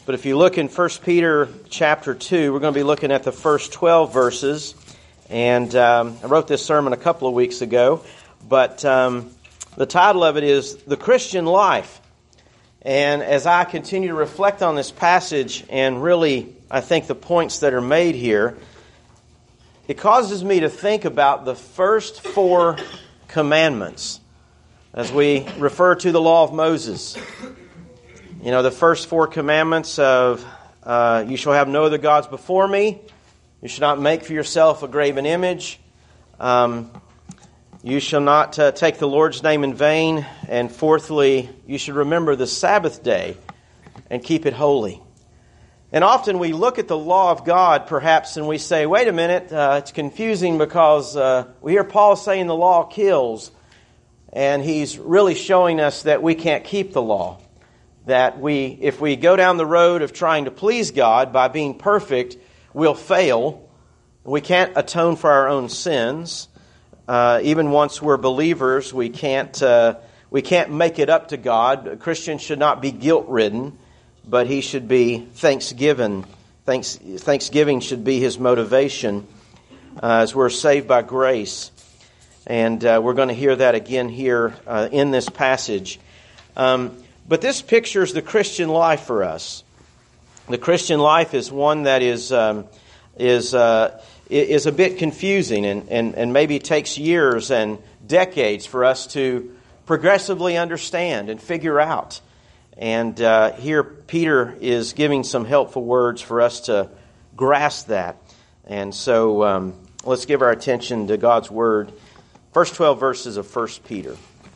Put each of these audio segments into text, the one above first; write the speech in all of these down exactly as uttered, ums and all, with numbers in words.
but if you look in First Peter chapter two, we're going to be looking at the first twelve verses. And um, I wrote this sermon a couple of weeks ago, but um, the title of it is The Christian Life. And as I continue to reflect on this passage and really, I think the points that are made here, it causes me to think about the first four commandments as we refer to the law of Moses. You know, the first four commandments of uh, you shall have no other gods before me. You shall not make for yourself a graven image. Um, you shall not uh, take the Lord's name in vain. And fourthly, you should remember the Sabbath day and keep it holy. And often we look at the law of God, perhaps, and we say, wait a minute, uh, it's confusing because uh, we hear Paul saying the law kills. And he's really showing us that we can't keep the law. That we, if we go down the road of trying to please God by being perfect, we'll fail. We can't atone for our own sins. Uh, even once we're believers, we can't uh, we can't make it up to God. A Christian should not be guilt-ridden, but he should be thanksgiving. Thanks, thanksgiving should be his motivation uh, as we're saved by grace. And uh, we're going to hear that again here uh, in this passage. Um, but this pictures the Christian life for us. The Christian life is one that is um, is uh, is a bit confusing, and, and, and maybe takes years and decades for us to progressively understand and figure out. And uh, here Peter is giving some helpful words for us to grasp that. And so um, let's give our attention to God's Word. First twelve verses of First Peter.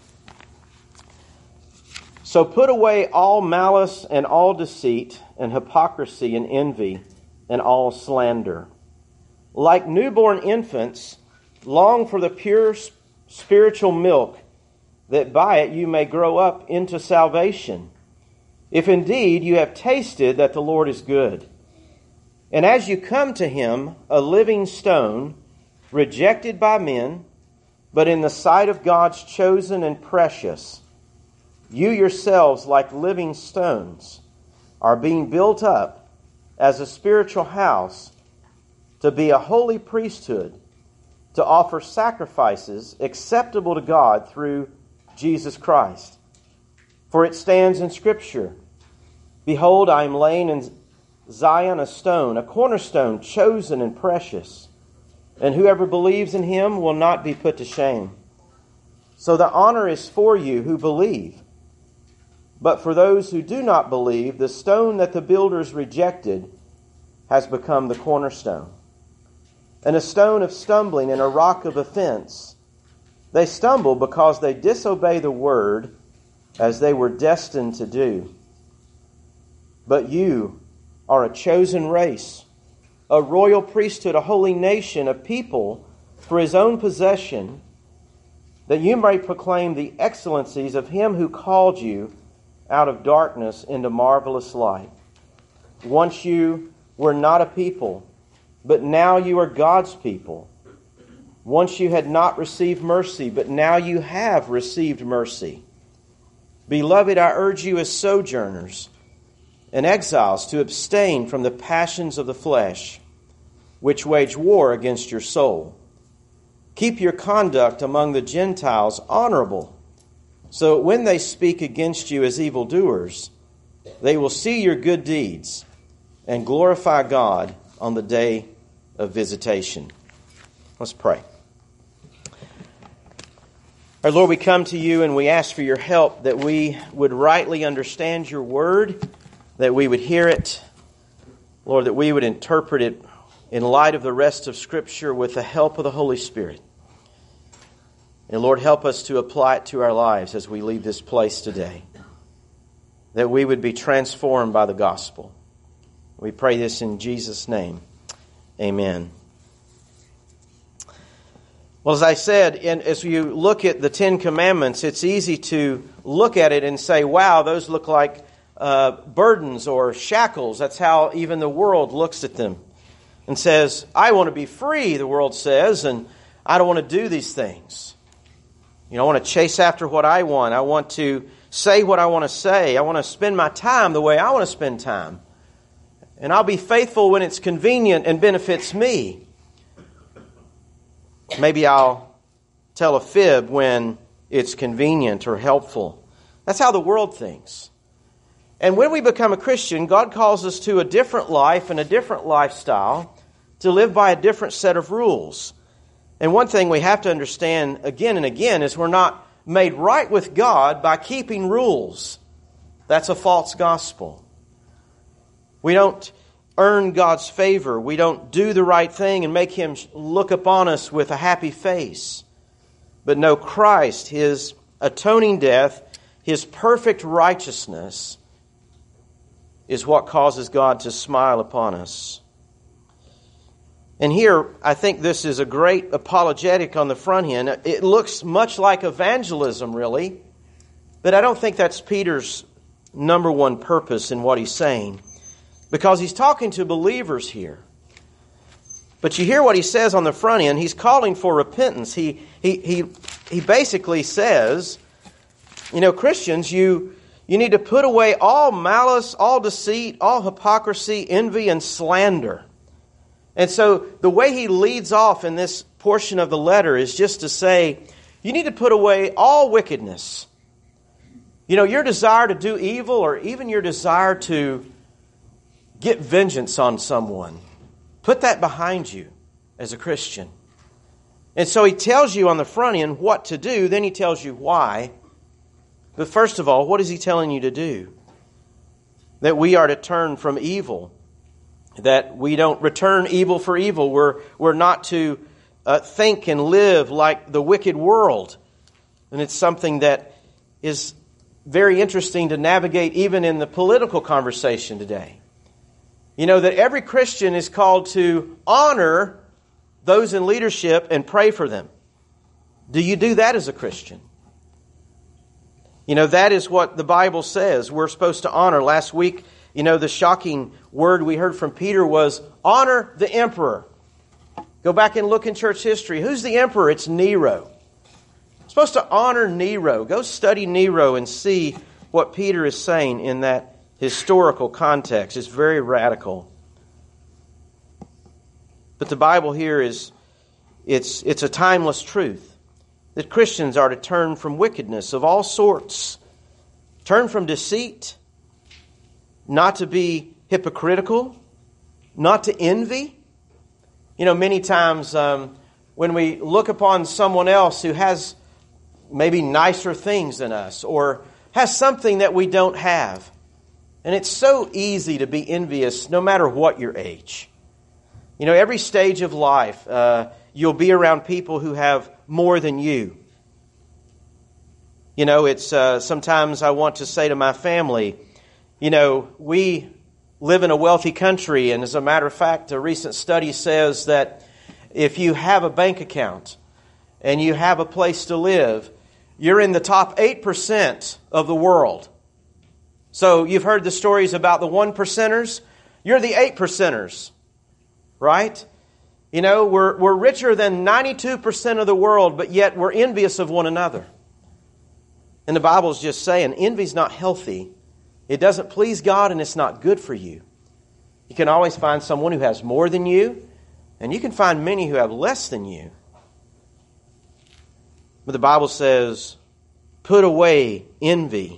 So put away all malice and all deceit and hypocrisy and envy and all slander. Like newborn infants, long for the pure spiritual milk, that by it you may grow up into salvation, if indeed you have tasted that the Lord is good. And as you come to Him, a living stone, rejected by men, but in the sight of God's chosen and precious, you yourselves, like living stones, are being built up as a spiritual house to be a holy priesthood, to offer sacrifices acceptable to God through Jesus Christ. For it stands in Scripture, behold, I am laying in Zion a stone, a cornerstone chosen and precious, and whoever believes in Him will not be put to shame. So the honor is for you who believe. But for those who do not believe, the stone that the builders rejected has become the cornerstone, and a stone of stumbling and a rock of offense. They stumble because they disobey the word as they were destined to do. But you are a chosen race, a royal priesthood, a holy nation, a people for His own possession, that you may proclaim the excellencies of Him who called you out of darkness into marvelous light. Once you were not a people, but now you are God's people. Once you had not received mercy, but now you have received mercy. Beloved, I urge you as sojourners and exiles to abstain from the passions of the flesh, which wage war against your soul. Keep your conduct among the Gentiles honorable, so that when they speak against you as evildoers, they will see your good deeds and glorify God on the day of visitation. Let's pray. Our Lord, we come to you and we ask for your help that we would rightly understand your word, that we would hear it, Lord, that we would interpret it in light of the rest of Scripture with the help of the Holy Spirit. And Lord, help us to apply it to our lives as we leave this place today, that we would be transformed by the gospel. We pray this in Jesus' name. Amen. Well, as I said, and as you look at the Ten Commandments, it's easy to look at it and say, wow, those look like uh, burdens or shackles. That's how even the world looks at them and says, I want to be free, the world says, and I don't want to do these things. You know, I want to chase after what I want. I want to say what I want to say. I want to spend my time the way I want to spend time. And I'll be faithful when it's convenient and benefits me. Maybe I'll tell a fib when it's convenient or helpful. That's how the world thinks. And when we become a Christian, God calls us to a different life and a different lifestyle, to live by a different set of rules. And one thing we have to understand again and again is we're not made right with God by keeping rules. That's a false gospel. We don't earn God's favor. We don't do the right thing and make Him look upon us with a happy face. But no, Christ, His atoning death, His perfect righteousness is what causes God to smile upon us. And here, I think this is a great apologetic on the front end. It looks much like evangelism, really, but I don't think that's Peter's number one purpose in what he's saying, because he's talking to believers here. But you hear what he says on the front end. He's calling for repentance. He he he he basically says, you know, Christians, you you need to put away all malice, all deceit, all hypocrisy, envy, and slander. And so the way he leads off in this portion of the letter is just to say, you need to put away all wickedness. You know, your desire to do evil, or even your desire to get vengeance on someone, put that behind you as a Christian. And so he tells you on the front end what to do, then he tells you why. But first of all, what is he telling you to do? That we are to turn from evil. That we don't return evil for evil. We're, we're not to uh, think and live like the wicked world. And it's something that is very interesting to navigate even in the political conversation today. You know, that every Christian is called to honor those in leadership and pray for them. Do you do that as a Christian? You know, that is what the Bible says. We're supposed to honor. Last week, you know, the shocking word we heard from Peter was, honor the emperor. Go back and look in church history. Who's the emperor? It's Nero. We're supposed to honor Nero. Go study Nero and see what Peter is saying in that historical context. It's very radical. But the Bible here is, it's, it's a timeless truth. That Christians are to turn from wickedness of all sorts. Turn from deceit. Not to be hypocritical. Not to envy. You know, many times um, when we look upon someone else who has maybe nicer things than us, or has something that we don't have, and it's so easy to be envious no matter what your age. You know, every stage of life, uh, you'll be around people who have more than you. You know, it's uh, sometimes I want to say to my family, you know, we live in a wealthy country, and as a matter of fact, a recent study says that if you have a bank account and you have a place to live, you're in the top eight percent of the world. So you've heard the stories about the one percenters. You're the eight percenters, right? You know, we're, we're richer than ninety-two percent of the world, but yet we're envious of one another. And the Bible's just saying, envy's not healthy. It doesn't please God, and it's not good for you. You can always find someone who has more than you, and you can find many who have less than you. But the Bible says, put away envy.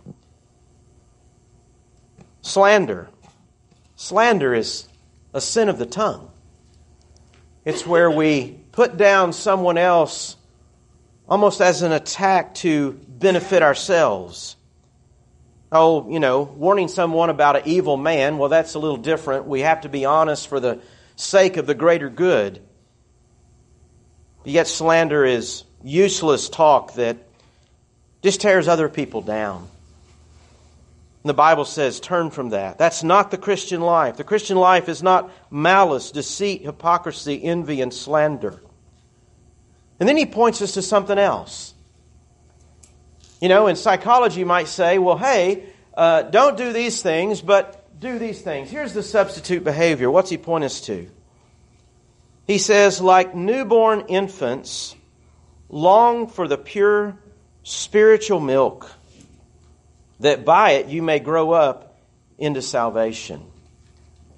Slander. Slander is a sin of the tongue. It's where we put down someone else almost as an attack to benefit ourselves. Oh, you know, warning someone about an evil man, well, that's a little different. We have to be honest for the sake of the greater good. But yet slander is useless talk that just tears other people down. And the Bible says, turn from that. That's not the Christian life. The Christian life is not malice, deceit, hypocrisy, envy, and slander. And then he points us to something else. You know, in psychology you might say, well, hey, uh, don't do these things, but do these things. Here's the substitute behavior. What's he point us to? He says, like newborn infants, long for the pure spiritual milk, that by it you may grow up into salvation.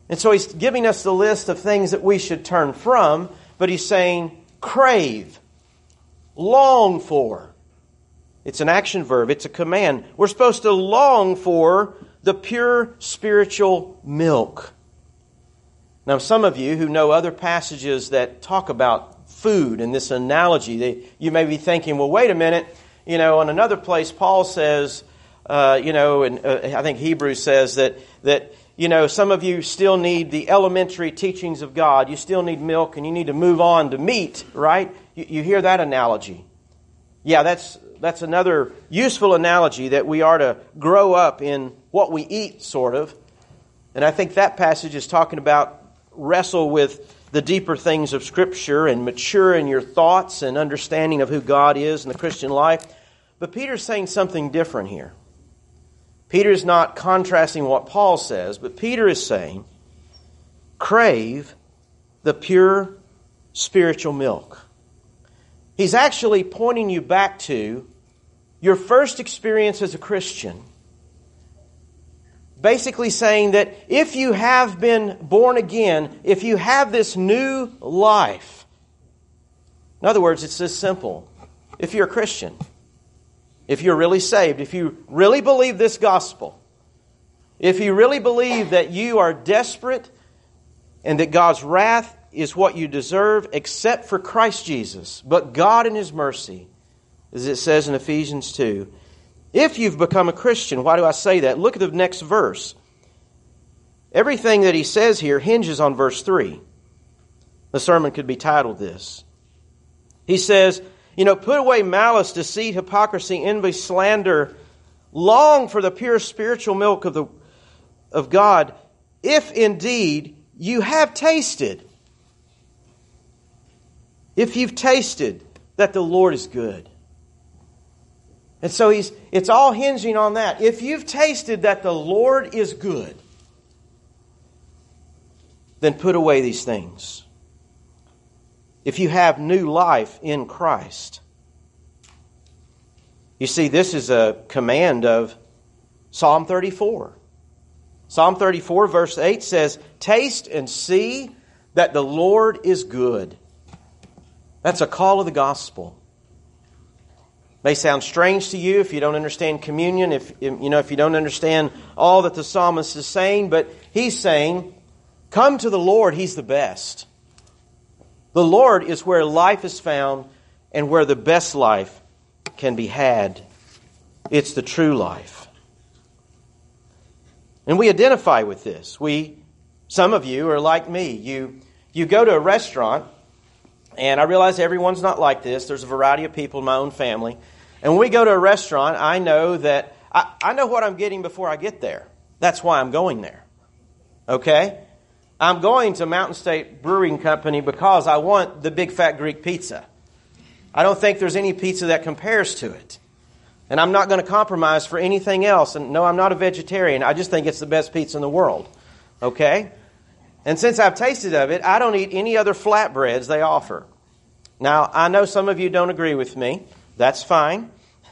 And so he's giving us the list of things that we should turn from, but he's saying crave, long for. It's an action verb. It's a command. We're supposed to long for the pure spiritual milk. Now, some of you who know other passages that talk about food and this analogy, they, you may be thinking, well, wait a minute. You know, in another place, Paul says, uh, you know, and uh, I think Hebrews says that that you know some of you still need the elementary teachings of God. You still need milk, and you need to move on to meat. Right? You, you hear that analogy? Yeah, that's that's another useful analogy that we are to grow up in what we eat, sort of. And I think that passage is talking about wrestle with the deeper things of Scripture and mature in your thoughts and understanding of who God is in the Christian life. But Peter's saying something different here. Peter is not contrasting what Paul says, but Peter is saying, crave the pure spiritual milk. He's actually pointing you back to your first experience as a Christian. Basically saying that if you have been born again, if you have this new life, in other words, it's this simple. If you're a Christian, if you're really saved, if you really believe this gospel, if you really believe that you are desperate and that God's wrath is what you deserve except for Christ Jesus, but God in His mercy, as it says in Ephesians two, if you've become a Christian, why do I say that? Look at the next verse. Everything that he says here hinges on verse three. The sermon could be titled this. He says, you know, put away malice, deceit, hypocrisy, envy, slander. Long for the pure spiritual milk of the of God, if indeed you have tasted. If you've tasted that the Lord is good. And so he's it's all hinging on that. If you've tasted that the Lord is good, then put away these things. If you have new life in Christ. You see, this is a command of Psalm thirty-four. Psalm thirty-four verse eight says, taste and see that the Lord is good. That's a call of the gospel. May sound strange to you if you don't understand communion, if you know if you don't understand all that the psalmist is saying, but he's saying, come to the Lord, He's the best. The Lord is where life is found and where the best life can be had. It's the true life. And we identify with this. We, some of you are like me. You, you go to a restaurant, and I realize everyone's not like this. There's a variety of people in my own family. And when we go to a restaurant, I know that I, I know what I'm getting before I get there. That's why I'm going there. Okay? I'm going to Mountain State Brewing Company because I want the big fat Greek pizza. I don't think there's any pizza that compares to it. And I'm not going to compromise for anything else. And no, I'm not a vegetarian. I just think it's the best pizza in the world. Okay? And since I've tasted of it, I don't eat any other flatbreads they offer. Now, I know some of you don't agree with me. That's fine.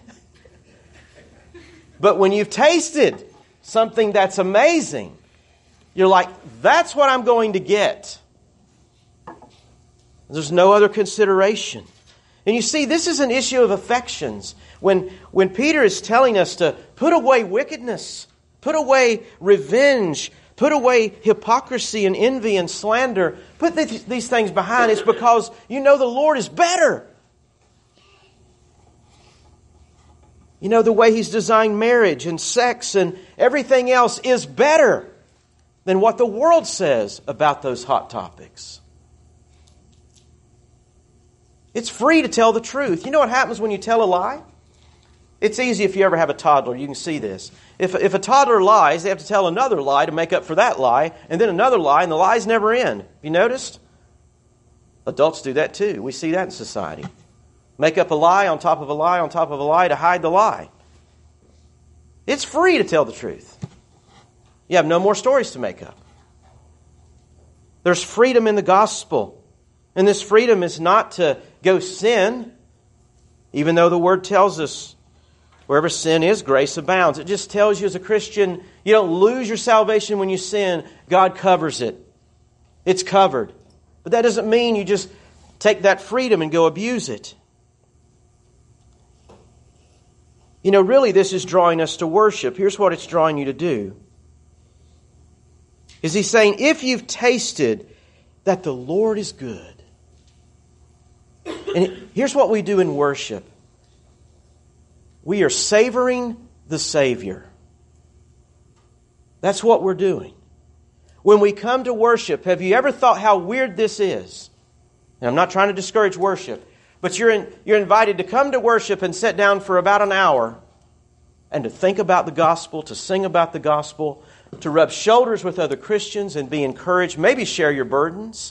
But when you've tasted something that's amazing, you're like, that's what I'm going to get. There's no other consideration. And you see, this is an issue of affections. When, when Peter is telling us to put away wickedness, put away revenge, put away hypocrisy and envy and slander, put th- these things behind, it's because you know the Lord is better. You know, the way He's designed marriage and sex and everything else is better than what the world says about those hot topics. It's free to tell the truth. You know what happens when you tell a lie? It's easy if you ever have a toddler. You can see this. If, if a toddler lies, they have to tell another lie to make up for that lie, and then another lie, and the lies never end. Have you noticed? Adults do that too. We see that in society. Make up a lie on top of a lie on top of a lie to hide the lie. It's free to tell the truth. You have no more stories to make up. There's freedom in the gospel. And this freedom is not to go sin, even though the Word tells us Wherever sin is, grace abounds. It just tells you as a Christian, you don't lose your salvation when you sin. God covers it. It's covered. But that doesn't mean you just take that freedom and go abuse it. You know, really this is drawing us to worship. Here's what it's drawing you to do. Is He's saying, if you've tasted that the Lord is good. And here's what we do in worship. We are savoring the Savior. That's what we're doing. When we come to worship, have you ever thought how weird this is? And I'm not trying to discourage worship, but you're in, you're invited to come to worship and sit down for about an hour and to think about the gospel, to sing about the gospel, to rub shoulders with other Christians and be encouraged, maybe share your burdens.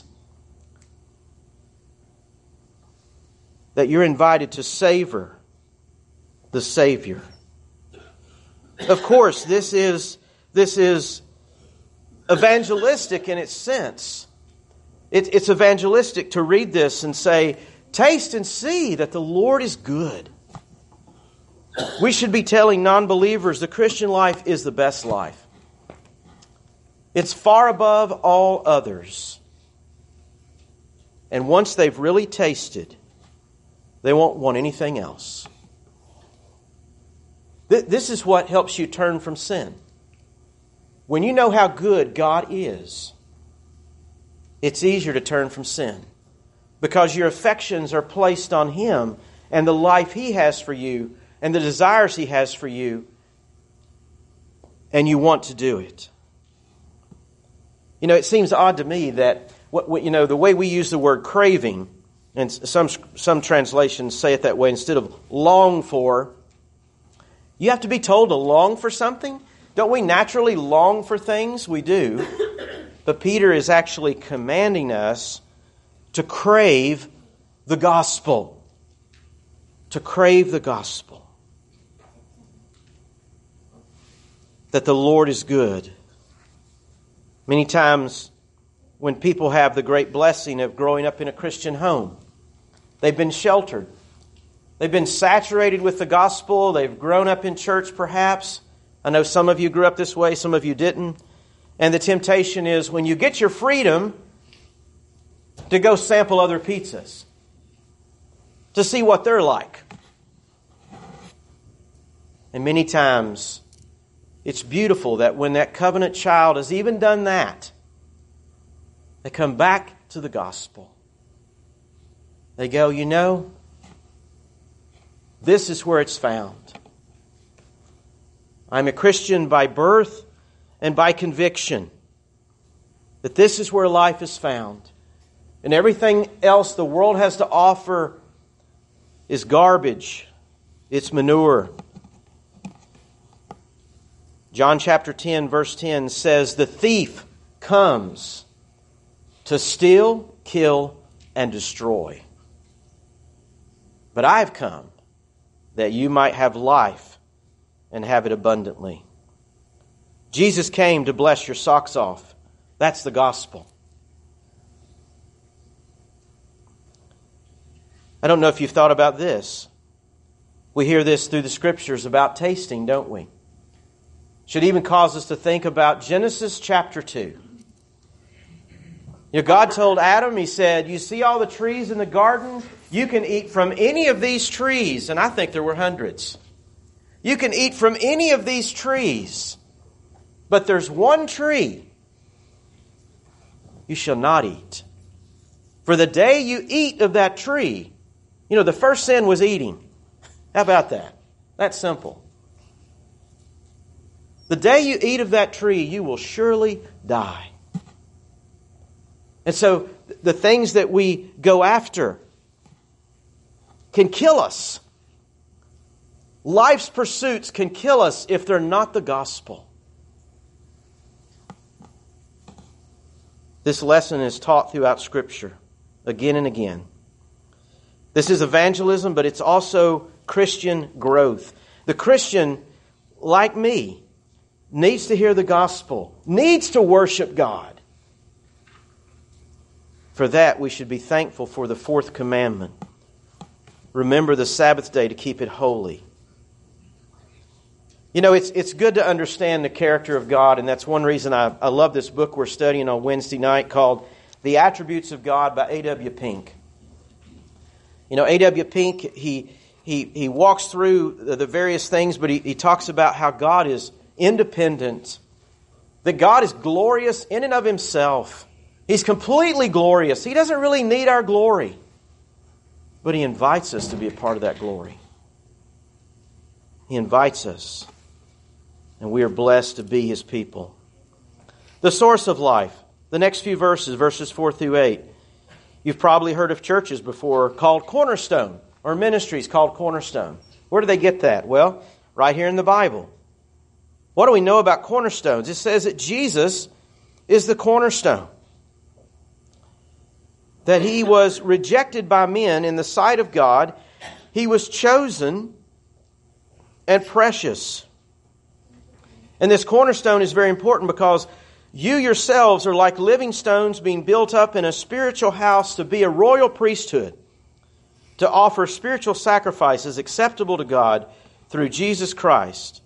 That you're invited to savor the Savior. Of course, this is, this is evangelistic in its sense. It, it's evangelistic to read this and say, taste and see that the Lord is good. We should be telling non-believers the Christian life is the best life. It's far above all others. And once they've really tasted, they won't want anything else. This is what helps you turn from sin. When you know how good God is, it's easier to turn from sin. Because your affections are placed on Him and the life He has for you and the desires He has for you. And you want to do it. You know, it seems odd to me that, what, what you know, the way we use the word craving, and some, some translations say it that way instead of long for. You have to be told to long for something? Don't we naturally long for things? We do. But Peter is actually commanding us to crave the gospel. To crave the gospel. That the Lord is good. Many times when people have the great blessing of growing up in a Christian home, they've been sheltered. They've been saturated with the gospel. They've grown up in church perhaps. I know some of you grew up this way, some of you didn't. And the temptation is when you get your freedom to go sample other pizzas. To see what they're like. And many times it's beautiful that when that covenant child has even done that, they come back to the gospel. They go, you know, this is where it's found. I'm a Christian by birth and by conviction. That this is where life is found. And everything else the world has to offer is garbage. It's manure. John chapter ten, verse ten says, the thief comes to steal, kill, and destroy. But I've come that you might have life and have it abundantly. Jesus came to bless your socks off. That's the gospel. I don't know if you've thought about this. We hear this through the Scriptures about tasting, don't we? Should even cause us to think about Genesis chapter two. You know, God told Adam, He said, you see all the trees in the garden? You can eat from any of these trees. And I think there were hundreds. You can eat from any of these trees. But there's one tree you shall not eat. For the day you eat of that tree, you know, the first sin was eating. How about that? That's simple. The day you eat of that tree, you will surely die. And so the things that we go after can kill us. Life's pursuits can kill us if they're not the gospel. This lesson is taught throughout Scripture again and again. This is evangelism, but it's also Christian growth. The Christian, like me, needs to hear the gospel, needs to worship God. For that, we should be thankful for the fourth commandment. Remember the Sabbath day to keep it holy. You know, it's it's good to understand the character of God, and that's one reason I, I love this book we're studying on Wednesday night called The Attributes of God by A W Pink. You know, A W Pink, he he he walks through the, the various things, but he, he talks about how God is independent, that God is glorious in and of Himself. He's completely glorious. He doesn't really need our glory, but He invites us to be a part of that glory. He invites us. And we are blessed to be His people. The source of life. The next few verses, verses four through eight. You've probably heard of churches before called Cornerstone, or ministries called Cornerstone. Where do they get that? Well, right here in the Bible. What do we know about cornerstones? It says that Jesus is the cornerstone. That He was rejected by men in the sight of God. He was chosen and precious. And this cornerstone is very important because you yourselves are like living stones being built up in a spiritual house to be a royal priesthood, to offer spiritual sacrifices acceptable to God through Jesus Christ.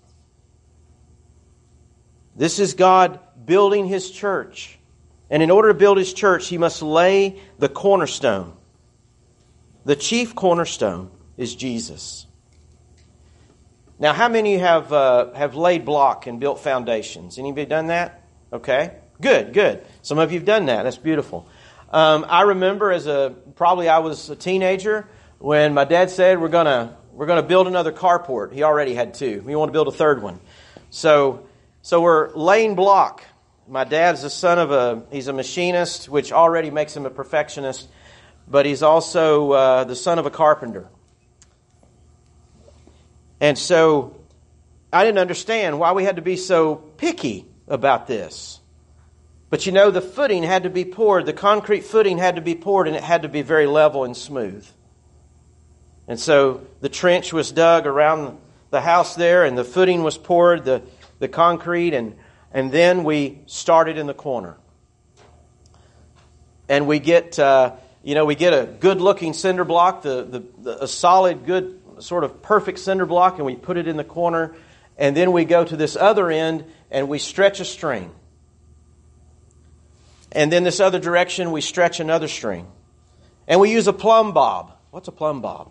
This is God building His church. And in order to build His church, He must lay the cornerstone. The chief cornerstone is Jesus. Now, how many of you have, uh, have laid block and built foundations? Anybody done that? Okay. Good, good. Some of you have done that. That's beautiful. Um, I remember as a, probably I was a teenager when my dad said, we're gonna, we're gonna build another carport. He already had two. We want to build a third one. So, so we're laying block. My dad's the son of a, he's a machinist, which already makes him a perfectionist, but he's also uh, the son of a carpenter. And so I didn't understand why we had to be so picky about this. But you know, the footing had to be poured, the concrete footing had to be poured, and it had to be very level and smooth. And so the trench was dug around the house there, and the footing was poured, the, the concrete, and, and then we started in the corner. And we get, uh, you know, we get a good-looking cinder block, the, the, the a solid, good, sort of perfect cinder block, and we put it in the corner, and then we go to this other end and we stretch a string. And then this other direction we stretch another string. And we use a plumb bob. What's a plumb bob?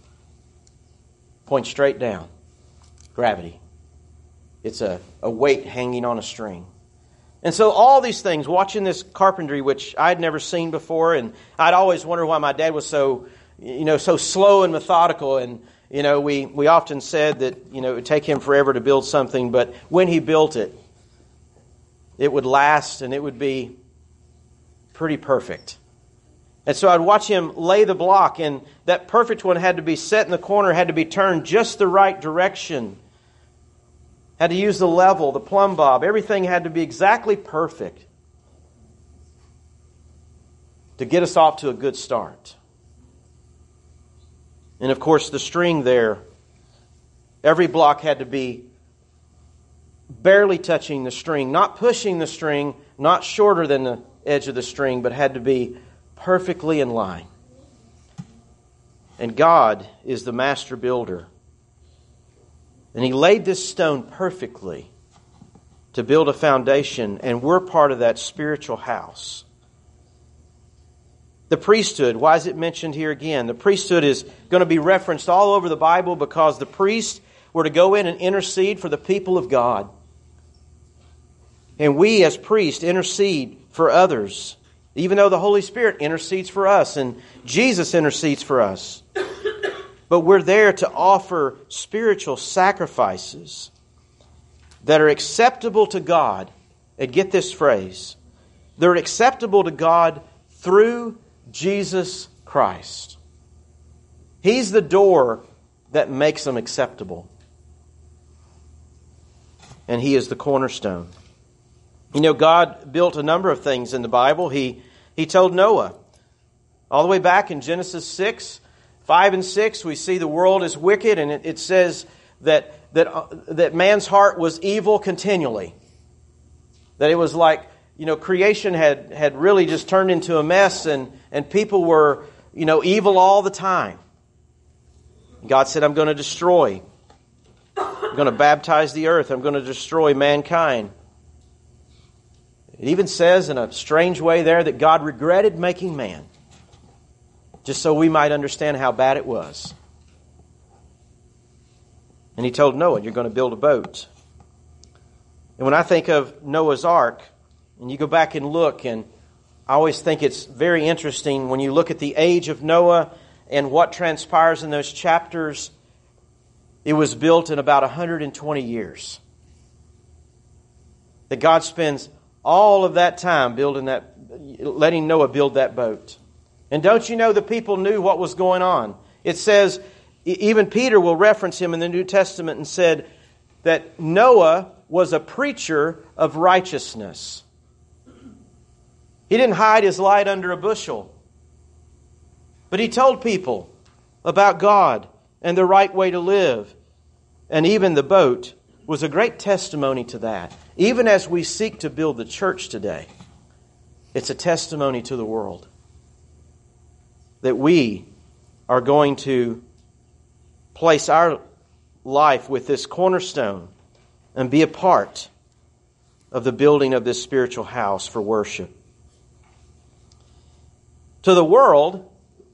Point straight down. Gravity. It's a, a weight hanging on a string. And so all these things, watching this carpentry, which I'd never seen before, and I'd always wondered why my dad was so, you know, so slow and methodical. And You know, we, we often said that, you know, it would take him forever to build something, but when he built it, it would last and it would be pretty perfect. And so I'd watch him lay the block, and that perfect one had to be set in the corner, had to be turned just the right direction. Had to use the level, the plumb bob. Everything had to be exactly perfect to get us off to a good start. And of course, the string there, every block had to be barely touching the string, not pushing the string, not shorter than the edge of the string, but had to be perfectly in line. And God is the master builder. And He laid this stone perfectly to build a foundation, and we're part of that spiritual house. The priesthood, why is it mentioned here again? The priesthood is going to be referenced all over the Bible because the priests were to go in and intercede for the people of God. And we as priests intercede for others, even though the Holy Spirit intercedes for us and Jesus intercedes for us. But we're there to offer spiritual sacrifices that are acceptable to God. And get this phrase, they're acceptable to God through Jesus Christ. He's the door that makes them acceptable. And He is the cornerstone. You know, God built a number of things in the Bible. He, he told Noah, all the way back in Genesis six, five and six, we see the world is wicked, and it, it says that, that, uh, that man's heart was evil continually. That it was like, you know, creation had, had really just turned into a mess, and, and people were, you know, evil all the time. God said, I'm going to destroy. I'm going to baptize the earth. I'm going to destroy mankind. It even says in a strange way there that God regretted making man, just so we might understand how bad it was. And He told Noah, you're going to build a boat. And when I think of Noah's Ark, and you go back and look, and I always think it's very interesting when you look at the age of Noah and what transpires in those chapters. It was built in about one hundred twenty years. That God spends all of that time building that, letting Noah build that boat. And don't you know the people knew what was going on? It says, even Peter will reference him in the New Testament and said that Noah was a preacher of righteousness. He didn't hide his light under a bushel. But he told people about God and the right way to live. And even the boat was a great testimony to that. Even as we seek to build the church today, it's a testimony to the world that we are going to place our life with this cornerstone and be a part of the building of this spiritual house for worship. To the world,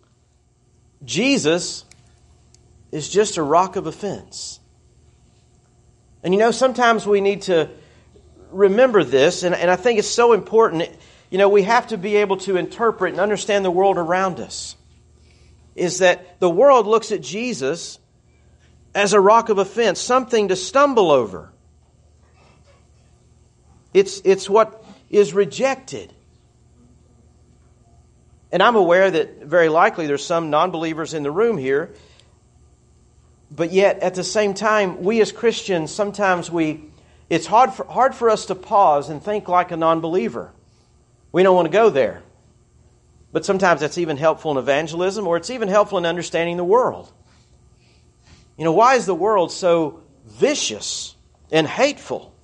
Jesus is just a rock of offense. And you know, sometimes we need to remember this, and, and I think it's so important. You know, we have to be able to interpret and understand the world around us. Is that the world looks at Jesus as a rock of offense, something to stumble over. It's, it's what is rejected. And I'm aware that very likely there's some non-believers in the room here. But yet, at the same time, we as Christians, sometimes we, it's hard for, hard for us to pause and think like a non-believer. We don't want to go there. But sometimes that's even helpful in evangelism, or it's even helpful in understanding the world. You know, why is the world so vicious and hateful?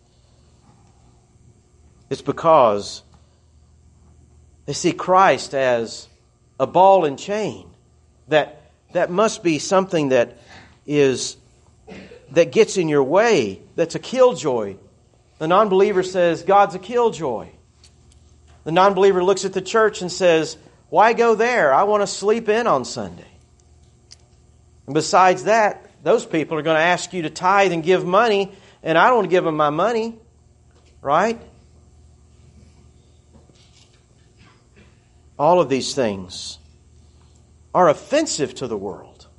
It's because they see Christ as a ball and chain. That that must be something that is that gets in your way. That's a killjoy. The non-believer says God's a killjoy. The non-believer looks at the church and says, why go there? I want to sleep in on Sunday. And besides that, those people are going to ask you to tithe and give money, and I don't want to give them my money. Right? All of these things are offensive to the world.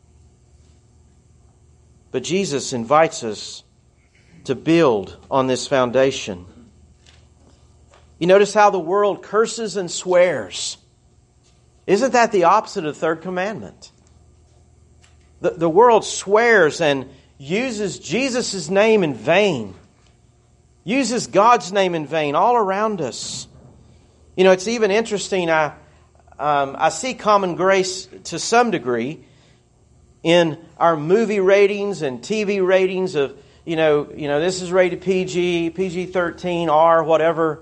But Jesus invites us to build on this foundation. You notice how the world curses and swears. Isn't that the opposite of the third commandment? The, the world swears and uses Jesus' name in vain. Uses God's name in vain all around us. You know, it's even interesting. I, um, I see common grace to some degree in our movie ratings and T V ratings of, you know, you know, this is rated P G, P G thirteen, R, whatever.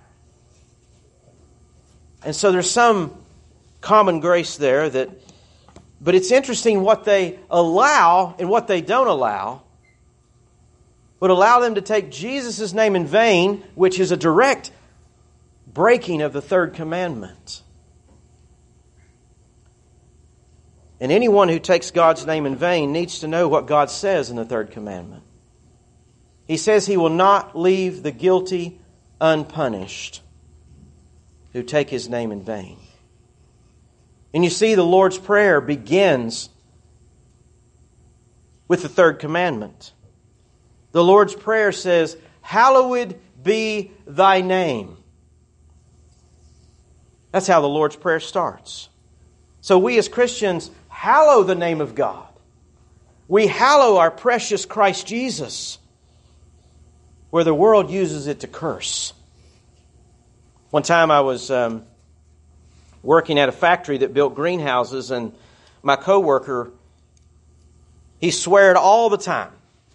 And so there's some common grace there that, but it's interesting what they allow and what they don't allow would allow them to take Jesus' name in vain, which is a direct breaking of the third commandment. And anyone who takes God's name in vain needs to know what God says in the third commandment. He says He will not leave the guilty unpunished who take His name in vain. And you see, the Lord's Prayer begins with the third commandment. The Lord's Prayer says, hallowed be thy name. That's how the Lord's Prayer starts. So we as Christians hallow the name of God. We hallow our precious Christ Jesus, where the world uses it to curse. One time I was um, working at a factory that built greenhouses, and my coworker, he sweared all the time.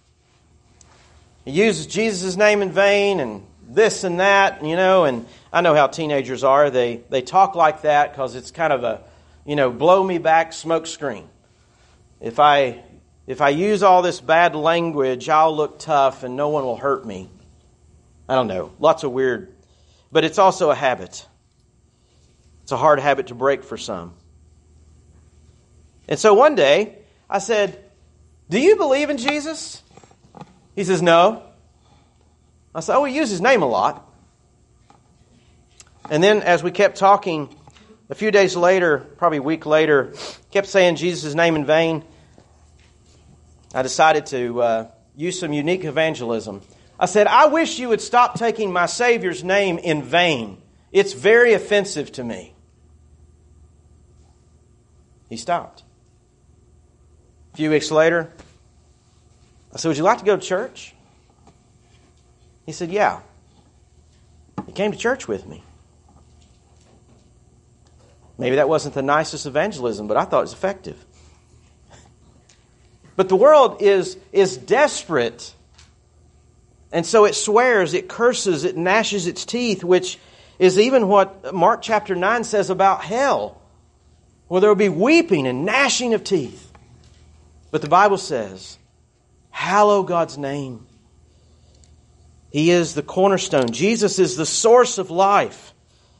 He uses Jesus' name in vain and this and that, you know, and I know how teenagers are. They they talk like that because it's kind of a, you know, blow me back smoke screen. If I if I use all this bad language, I'll look tough and no one will hurt me. I don't know. Lots of weird. But it's also a habit. It's a hard habit to break for some. And so one day, I said, do you believe in Jesus? He says, no. I said, oh, we use his name a lot. And then as we kept talking, a few days later, probably a week later, kept saying Jesus' name in vain, I decided to uh, use some unique evangelism. I said, I wish you would stop taking my Savior's name in vain. It's very offensive to me. He stopped. A few weeks later, I said, would you like to go to church? He said, yeah. He came to church with me. Maybe that wasn't the nicest evangelism, but I thought it was effective. But the world is, is desperate. And so it swears, it curses, it gnashes its teeth, which is even what Mark chapter nine says about hell, where there will be weeping and gnashing of teeth. But the Bible says, hallow God's name. He is the cornerstone. Jesus is the source of life.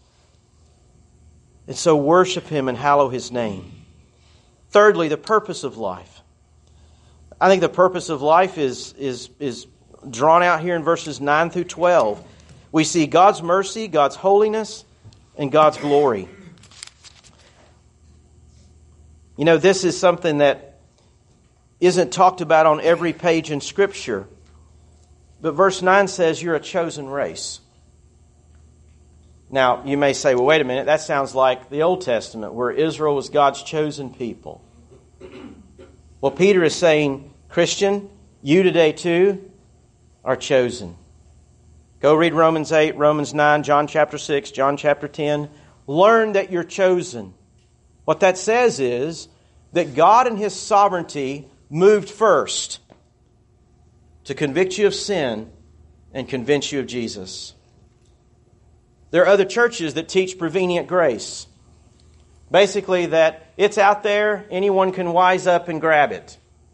And so worship Him and hallow His name. Thirdly, the purpose of life. I think the purpose of life is, is, is drawn out here in verses nine through twelve. We see God's mercy, God's holiness, and God's glory. You know, this is something that isn't talked about on every page in Scripture. But verse nine says you're a chosen race. Now, you may say, well, wait a minute, that sounds like the Old Testament, where Israel was God's chosen people. Well, Peter is saying, Christian, you today too are chosen. Go read Romans eight, Romans nine, John chapter six, John chapter ten. Learn that you're chosen. What that says is that God in His sovereignty moved first to convict you of sin and convince you of Jesus. There are other churches that teach prevenient grace. Basically that it's out there, anyone can wise up and grab it.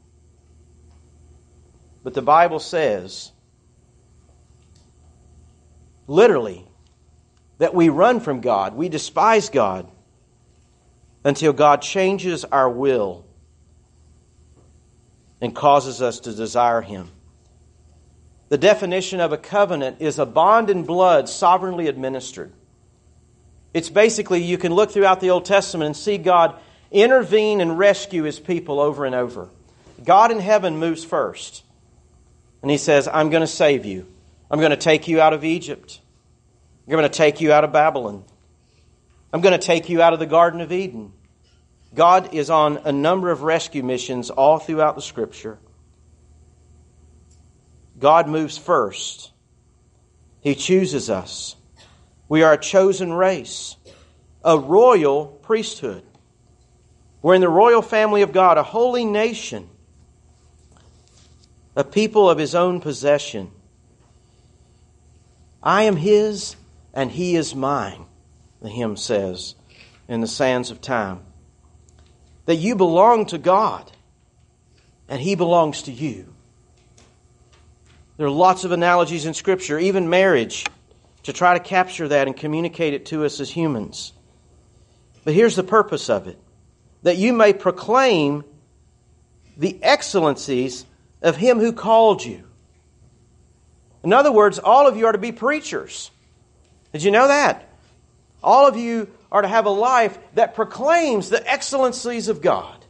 But the Bible says, literally, that we run from God, we despise God, until God changes our will and causes us to desire Him. The definition of a covenant is a bond in blood sovereignly administered. It's basically, you can look throughout the Old Testament and see God intervene and rescue His people over and over. God in heaven moves first. And He says, I'm going to save you. I'm going to take you out of Egypt. I'm going to take you out of Babylon. I'm going to take you out of the Garden of Eden. God is on a number of rescue missions all throughout the Scripture. God moves first. He chooses us. We are a chosen race, a royal priesthood. We're in the royal family of God, a holy nation, a people of His own possession. I am His and He is mine, the hymn says in the sands of time. That you belong to God and He belongs to you. There are lots of analogies in Scripture, even marriage, to try to capture that and communicate it to us as humans. But here's the purpose of it. That you may proclaim the excellencies of Him who called you. In other words, all of you are to be preachers. Did you know that? All of you are to have a life that proclaims the excellencies of God.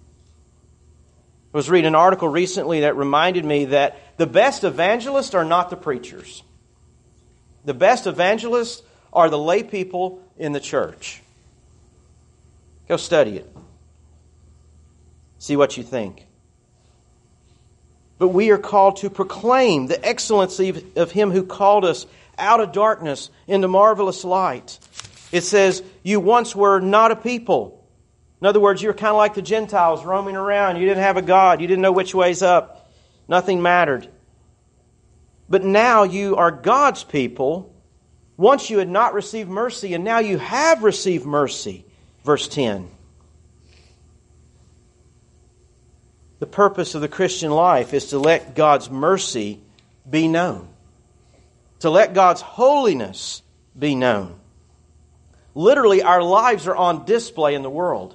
I was reading an article recently that reminded me that the best evangelists are not the preachers. The best evangelists are the lay people in the church. Go study it. See what you think. But we are called to proclaim the excellency of Him who called us out of darkness into marvelous light. It says, you once were not a people. In other words, you were kind of like the Gentiles roaming around. You didn't have a God. You didn't know which way's up. Nothing mattered. But now you are God's people. Once you had not received mercy, and now you have received mercy. Verse ten. The purpose of the Christian life is to let God's mercy be known, to let God's holiness be known. Literally, our lives are on display in the world.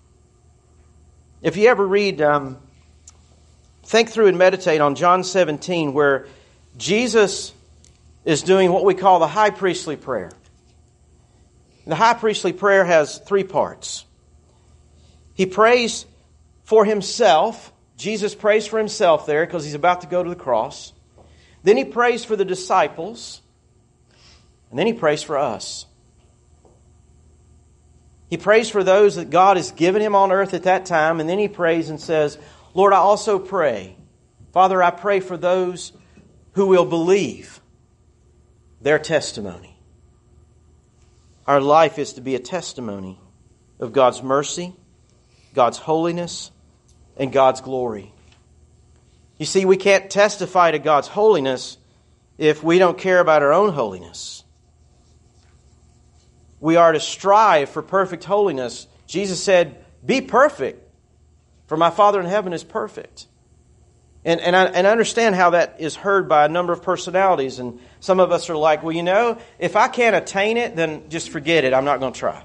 If you ever read, um, think through and meditate on John seventeen, where Jesus is doing what we call the high priestly prayer. The high priestly prayer has three parts. He prays for himself. Jesus prays for himself there because he's about to go to the cross. Then he prays for the disciples. And then he prays for us. He prays for those that God has given him on earth at that time. And then he prays and says, Lord, I also pray. Father, I pray for those who will believe their testimony. Our life is to be a testimony of God's mercy, God's holiness, and God's glory. You see, we can't testify to God's holiness if we don't care about our own holiness. We are to strive for perfect holiness. Jesus said, be perfect, for my Father in heaven is perfect. And, and, I, and I understand how that is heard by a number of personalities. And some of us are like, well, you know, if I can't attain it, then just forget it. I'm not going to try.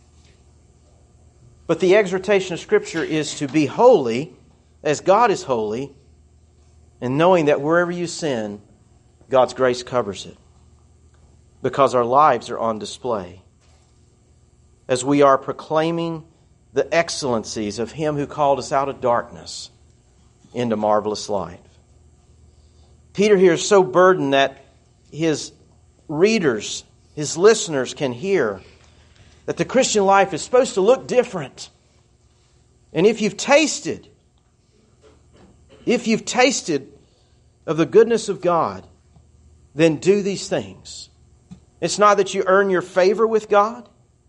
But the exhortation of Scripture is to be holy as God is holy, and knowing that wherever you sin, God's grace covers it. Because our lives are on display. As we are proclaiming the excellencies of Him who called us out of darkness into marvelous light. Peter here is so burdened that his readers, his listeners can hear that the Christian life is supposed to look different. And if you've tasted, if you've tasted of the goodness of God, then do these things. It's not that you earn your favor with God,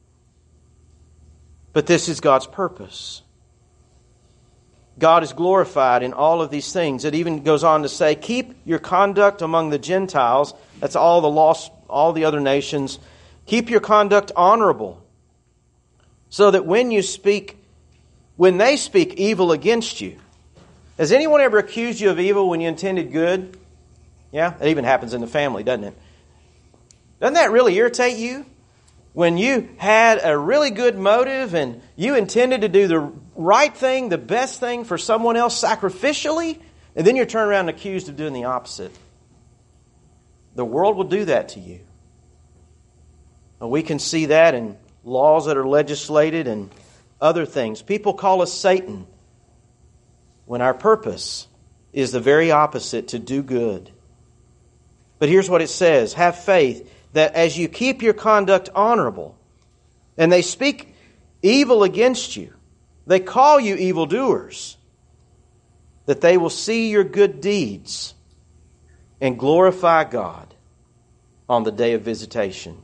but this is God's purpose. God is glorified in all of these things. It even goes on to say, keep your conduct among the Gentiles, that's all the lost, all the other nations, keep your conduct honorable, so that when you speak, when they speak evil against you. Has anyone ever accused you of evil when you intended good? Yeah, it even happens in the family, doesn't it? Doesn't that really irritate you? When you had a really good motive and you intended to do the right thing, the best thing for someone else sacrificially, and then you're turned around and accused of doing the opposite. The world will do that to you. And we can see that in laws that are legislated and other things. People call us Satan when our purpose is the very opposite, to do good. But here's what it says. Have faith that as you keep your conduct honorable, and they speak evil against you, they call you evildoers, that they will see your good deeds and glorify God on the day of visitation.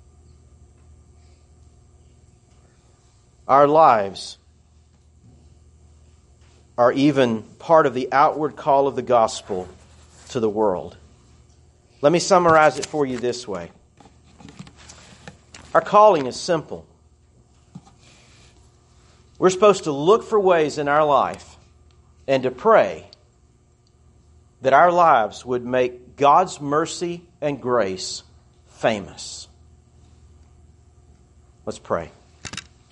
Our lives are even part of the outward call of the gospel to the world. Let me summarize it for you this way. Our calling is simple. We're supposed to look for ways in our life and to pray that our lives would make God's mercy and grace famous. Let's pray.